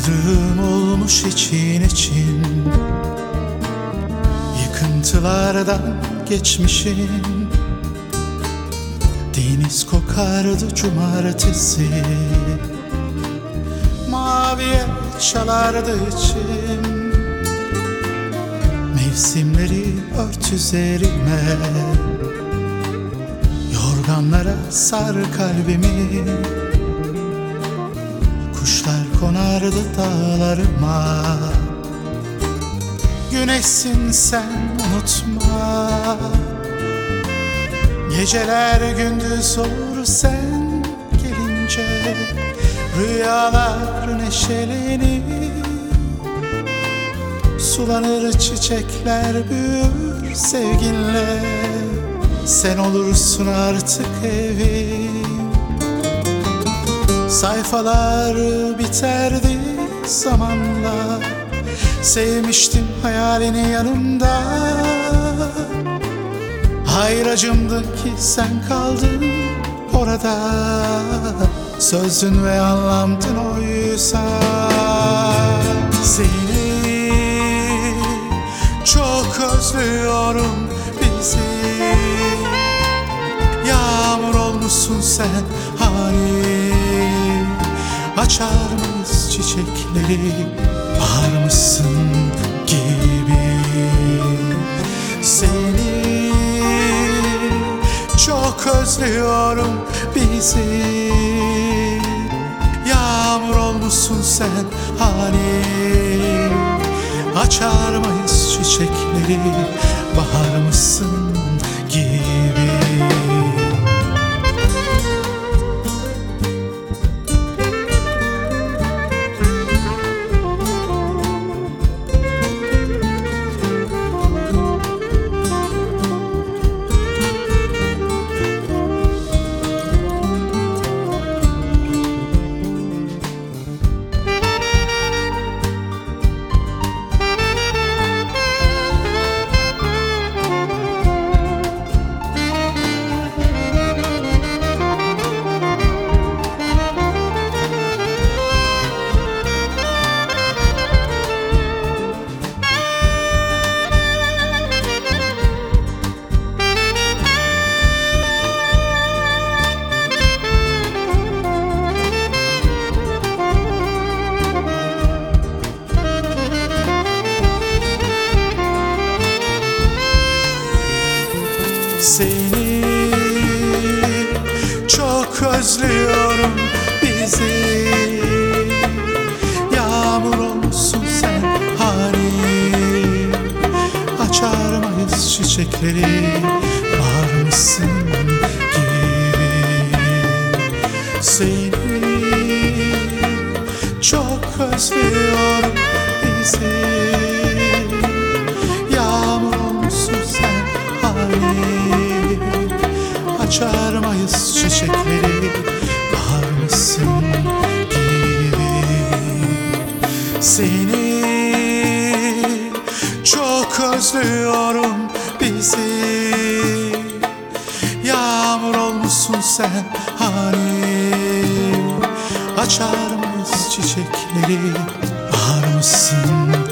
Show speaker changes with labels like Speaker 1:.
Speaker 1: Aşığım olmuş için için, yıkıntılardan geçmişim. Deniz kokardı cumartesi, maviye çalardı içim. Mevsimleri ört üzerime, yorganlara sar kalbimi. Kuşlar konardı dağlarıma, güneşsin sen unutma. Geceler gündüz olur sen gelince, rüyalar neşelenir. Sulanır çiçekler büyür sevginle, sen olursun artık evim. Sayfalar biterdi zamanla, sevmiştim hayalini yanımda. Hayır acımdı ki sen kaldın orada, sözdün ve anlamdın oysa. Seni çok özlüyorum, bizi yağmur olmuşsun sen hani. Açar mıyız çiçekleri, bahar mısın gibi. Seni çok özlüyorum, bizi yağmur olmuşsun sen hani. Açar mıyız çiçekleri, bahar mısın gibi. Seni çok özlüyorum, bizi yağmur olmuşsun sen hani. Açar mıyız çiçekleri, bahar mısın gibi. Seni çok özlüyorum, bizi yağmur olmuşsun sen hani. Açar mıyız çiçekleri, bahar mısın gibi. Seni çok özlüyorum, bizi yağmur olmuşsun sen hani. Açar mıyız çiçekleri, bahar mısın